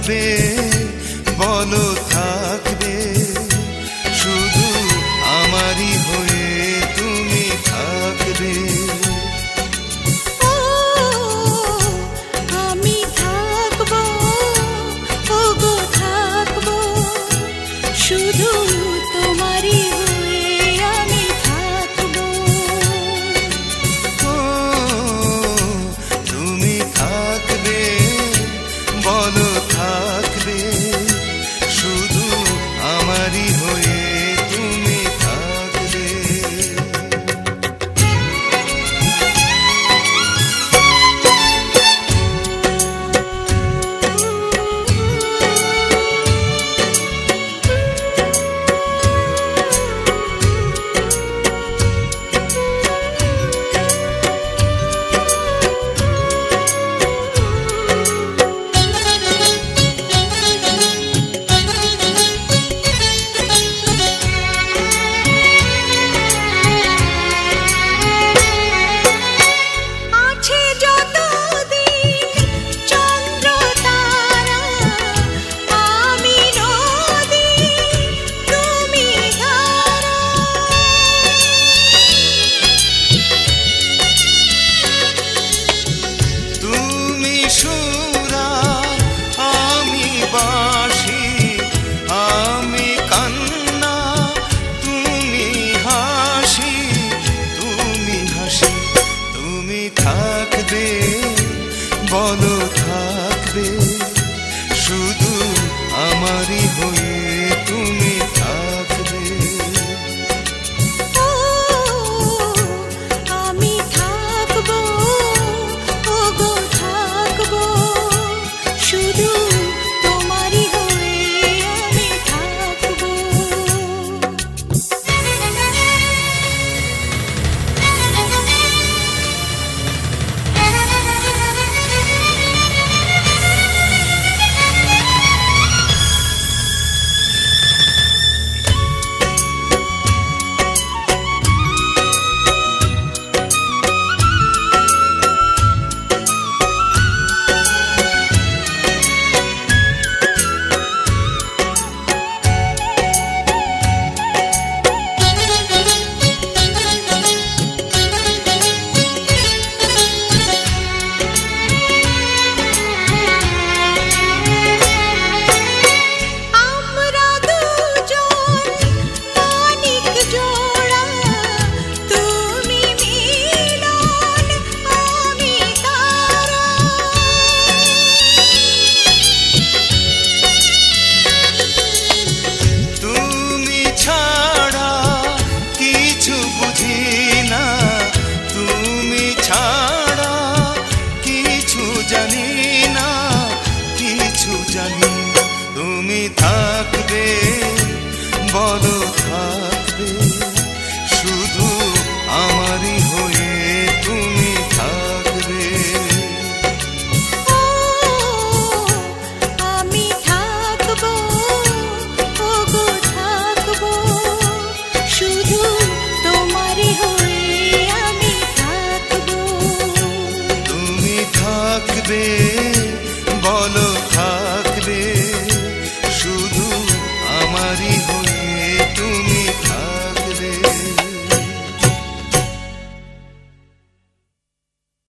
থাকবে, বলো থাকবে, শুধু আমারই হয়ে তুমি থাকবে। আমি থাকবো, ওগো থাকবো, শুধু তোমারই হয়ে আমি থাকবো। তুমি থাকবে, বলো থাকবে, শুধু আমারই হয়ে তুমি থাকবে। থাকবে, বলো থাকবে, শুধু আমারই হয়ে তুমি থাকবে। আমি থাকবো, ওগো থাকবো, শুধু তোমারই হয়ে আমি থাকবো। তুমি থাকবে, বলো থাকবে, শুধু আমারই হয়ে তুমি থাকবে। আমি থাকবো, ওগো থাকবো, শুধু তোমারই হয়ে আমি থাকবো। তুমি থাকবে, বলো থাকবে, শুধু আমারই হয়ে তুমি